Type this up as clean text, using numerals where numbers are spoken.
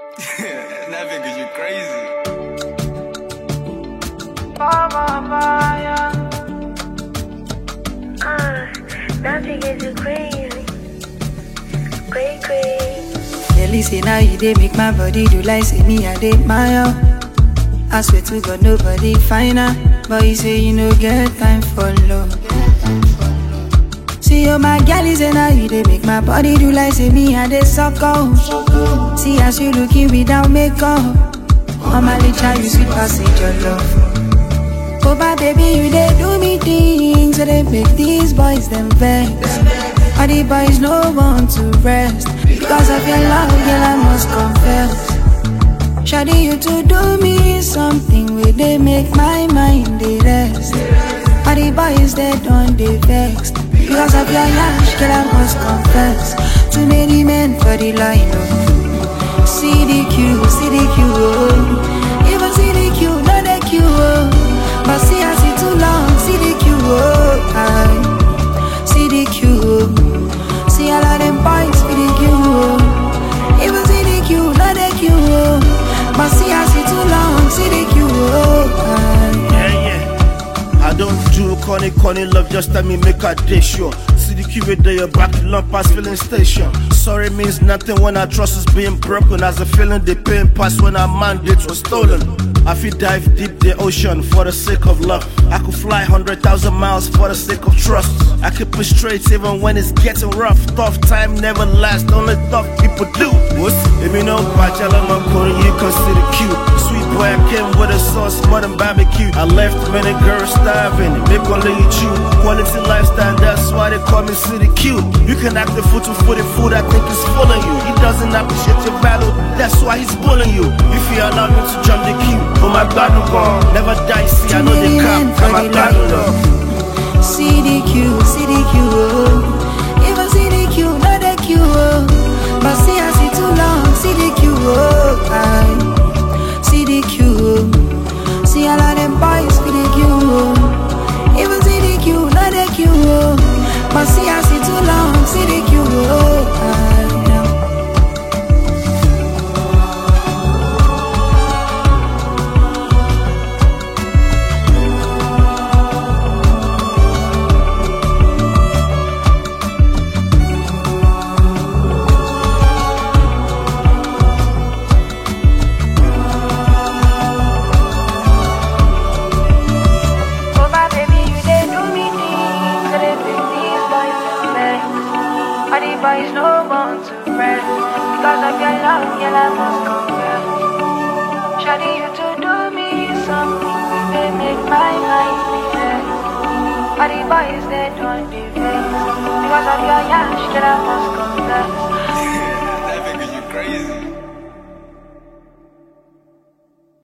Nothing cause you crazy. Nothing cause you crazy. Crazy. Kelly say now you dey make my body do like say me I dey admire. I swear to God nobody finer, but you say you no get time for love. See oh my girl, say now you dey make my body do like say me I dey sucker. See as you looking without makeup, mama licha you sweet passage your love. Oh my baby you dey do me things so they make these boys them vex. All the boys no want to rest because of your love, girl I must confess. Shawty you to do me something where they make my mind they rest. All the boys they don't they vex because of your yash, girl I must confess. Too many men for the line, oh. CDQ, oh. Even CDQ, not the Q, oh. But see I see too long, CDQ, oh. CDQ, oh. See all of them boys, CDQ, oh. Even CDQ, not the Q, oh. But see I see too long, CDQ, oh. Yeah. I don't do corny love, just tell me make a day sure. CDQ with your back to lump past filling station. Sorry means nothing when our trust is being broken. As a feeling they paying past when our mandate was stolen. I feel dive deep the ocean for the sake of love. I could fly 100,000 miles for the sake of trust. I keep it straight even when it's getting rough. Tough time never lasts, only tough people do. If you know bachelor my code, you consider cute. Sweet boy, I came with a sauce more than barbecue. I left many girls starving, make only you chew. Quality lifestyle, that's why they call me city cute. You can act the fool for the food I think is fooling you. He doesn't appreciate your value, that's why he's bullying you. If you allow me to jump the queue, for my God no gone, never die, see I know they come, for my God no love. CDQ, oh. Even CDQ, not the Q, oh. But see I see too long, CDQ, oh. CDQ, oh. See all of them boys, CDQ, oh. Even CDQ, not the Q, oh. But see I see too long, CDQ, oh. All the boys no want to rest because of your love, girl I must confess. Shawty you to do me something, they make my mind vex. All the boys they don't vex because of your yash, girl I must confess.